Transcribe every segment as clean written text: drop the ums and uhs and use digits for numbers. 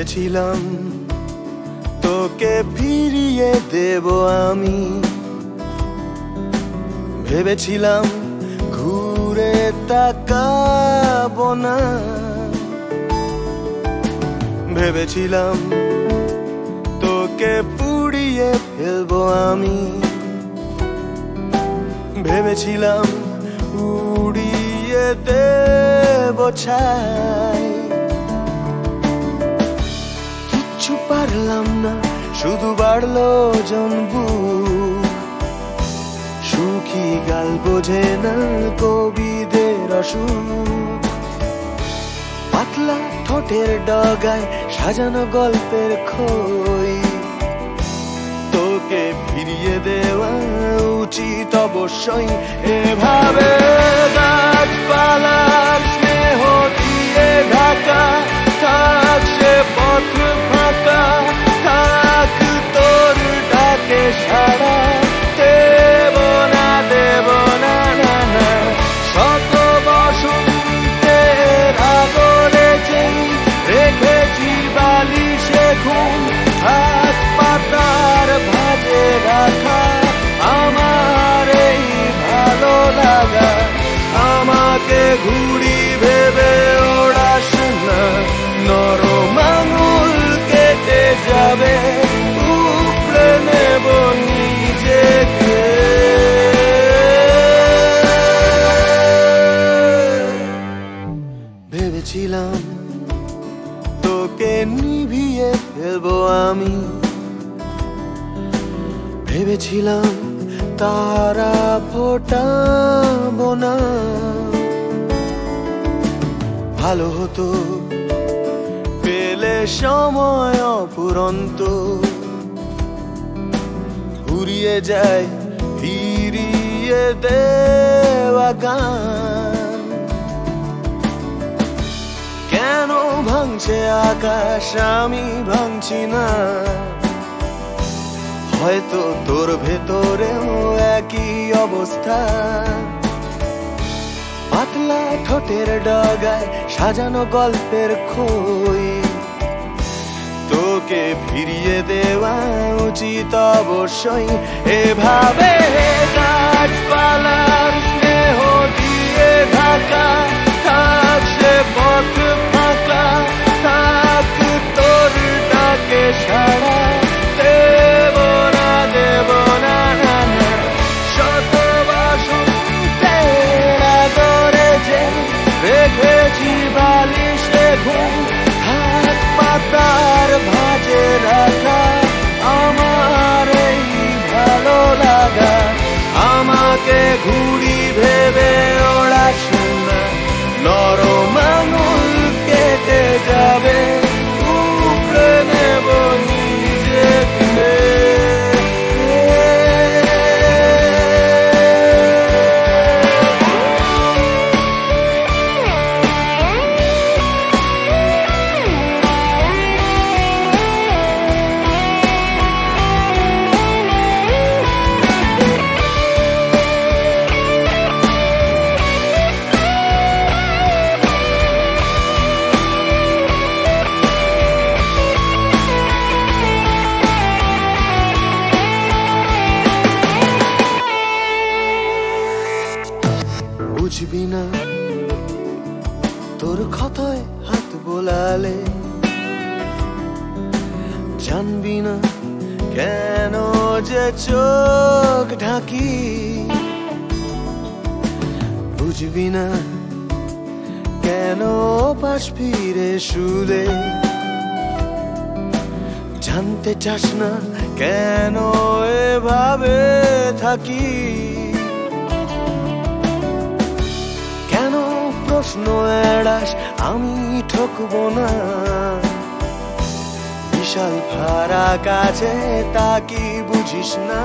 ভেবেছিলাম তোকে ফিরিয়ে দেব আমি, ভেবেছিলাম ঘুরে তাকাবো না, ভেবেছিলাম তোকে পুড়িয়ে ফেলবো আমি, ভেবেছিলাম উড়িয়ে দেব ছাই। কিচ্ছু পারলাম না, শুধু বাড়লো জনবুক, সুখী গাল বোঝে না কবিদের অসুখ। পাতলা ঠোঁটের ডগায় সাজানো গল্পের খই, তোকে ফিরিয়ে দেওয়া উচিত অবশ্যই। এভাবে গাছপালার স্নেহ দিয়ে ঢাকা থাক সে পথ ফাঁকা, থাক তোর ডাকে সারা দেব না, দেব না, না, না। শত বসন্তের আগরে যেই রেখেছি বালিশে ঘুম, হাত পাতার ভাজে রাখা আমার এই ভালো লাগা। আমাকে ঘুড়ি ভেবে ওড়াস না, নরম আঙুল কেটে যাবে, উপড়ে নেব নিজেকে। ভেবেছিলাম তোকে নিভিয়ে ফেলবো আমি, ভেবেছিলাম তারা ফোটাবো না। ভালো হতো পেলে সময় অফুরন্ত, ঘুরিয়ে যায় ফিরিয়ে দেওয়া গান। কেন ভাঙছে আকাশ, আমি ভাঙছি না, হয়তো তোর ভেতরেও একই অবস্থা। পাতলা ঠোঁটের ডগায় সাজানো গল্পের খই, তোকে ফিরিয়ে দেওয়া উচিত অবশ্যই। এভাবে গাছপালার স্নেহ দিয়ে ঢাকা থাক সে পথ ফাঁকা, থাক তোর ডাকে সারা দেব না, দেব না, না, না। শত বসন্তের আগরে যে রেখেছি বালিশে ঘুম, হাত পাতার ভাজে রাখা আমার এই ভালো লাগা। আমাকে ঘুড়ি ভেবে ওড়াস না, নরম আঙুল কেটে যাবে, উপড়ে নেব নিজেকে। বুঝবি না তোর ক্ষতয় হাত বোলালে, জানবি না কেন যে চোখ ঢাকি, বুঝবি না কেন পাশ ফিরে শুলে, জানতে চাস না কেন এভাবে থাকি। কেন প্রশ্ন এড়াস, আমি ঠকবো না, বিশাল ফারাক আছে তা কি বুঝিস না।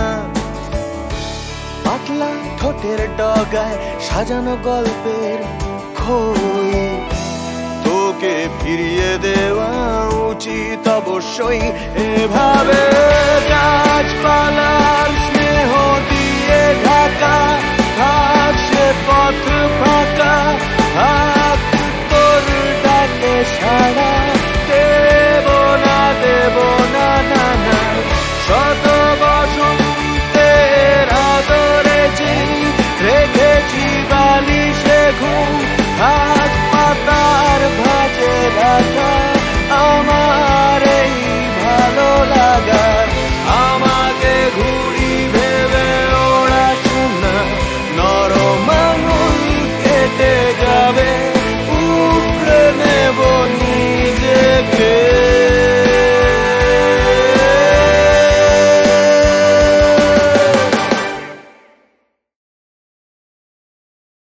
পাতলা ঠোঁটের ডগায় সাজানো গল্পের খই, তোকে ফিরিয়ে দেওয়া উচিত অবশ্যই। এভাবে